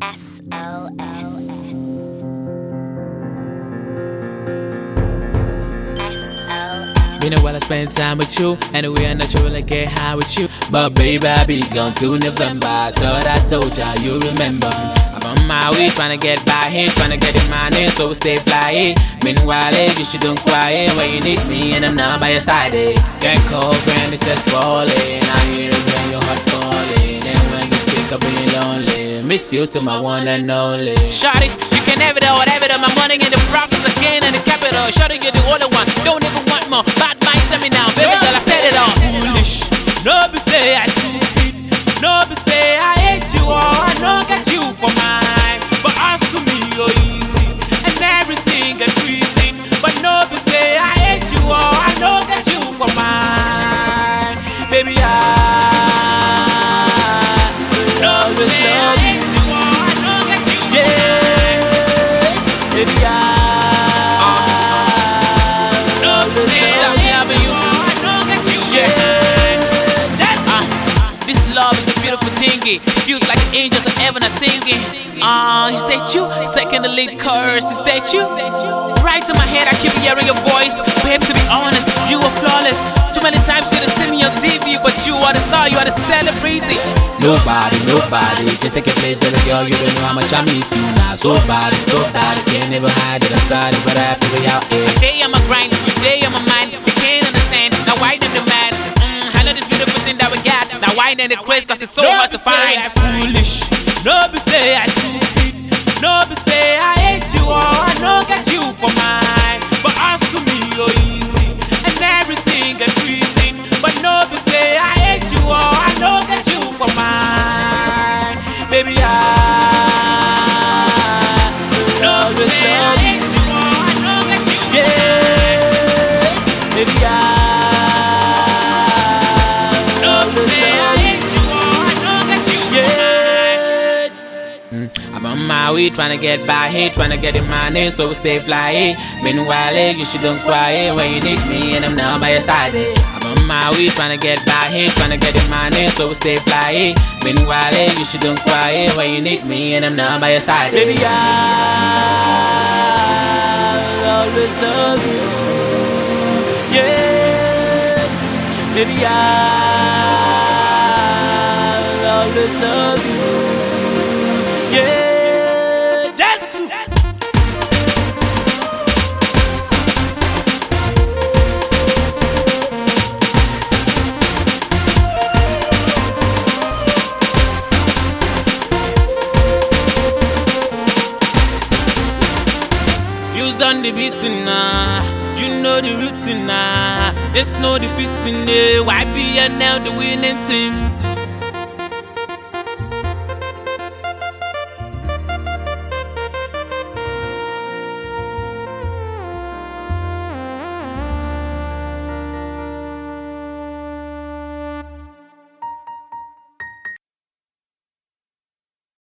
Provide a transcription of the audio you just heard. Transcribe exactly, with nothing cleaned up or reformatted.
S O S. You know while I spend time with you, anyway I naturally get high with you. But baby, I be gone till November. I thought I told ya, you remember. I'm on my way, tryna get by here, tryna get in my name, so we stay fly. Meanwhile, eh, you should don't cry when you need me, and I'm not by your side. Eh. Get cold when it's just falling. I hear it when your heart calling, and when you're sick of being lonely. Miss you to my one and only. Shawty, you can have it all, whatever. My money in the profits again in the capital. Shawty, you're the only one. Don't even want more. Bad mind, send me now, baby girl. I said it all. Foolish. No be say I stupid. No be say I hate you or I don't get you for mine. But as to me, you're easy and everything get freezing. But no be say I hate you or I don't get you for mine. Baby, I always love you. Yeah, baby, I always love you. Yeah, uh, this love is a beautiful thingy. Feels like angels of heaven are singing. Ah, uh, is that you? Taking the lead chorus, is that you? Right in my head, I keep hearing your voice. Babe, to be honest, you are flawless. Too many times you done seen me on T V, but you are the star, you are the celebrity. Nobody, nobody can take your place, baby girl. You don't know how much I miss you now. So bad, so bad, can't never hide it. I'm sorry, but I have to be out here. A day on my grind, a day on my mind. You can't understand. Now why them the man? Mm, I know this beautiful thing that we got. Now why them the quiz? Cause it's so no hard to find. I foolish. No be say I stupid. No be say I hate you or I don't get you for mine. But as to me, you're easy and everything get freezing. But no be say I hate you or I don't get you for mine. Baby, I always love you. Yeah, baby, I always love you. Yeah, mm, I'm on my way, tryna get by here, tryna get in my name, so we stay fly. Meanwhile, eh, you shouldn't cry when you need me, and I'm now by your side. Eh. I'm on my way, tryna get by here, tryna get in my name, so we stay fly. Meanwhile, eh, you shouldn't cry when you need me, and I'm now by your side. Eh. Baby, I always love you. Yeah, baby, I always love you. Yeah, just views on the beating now. You know the routine now. There's no defeating there. Y B N L the winning team.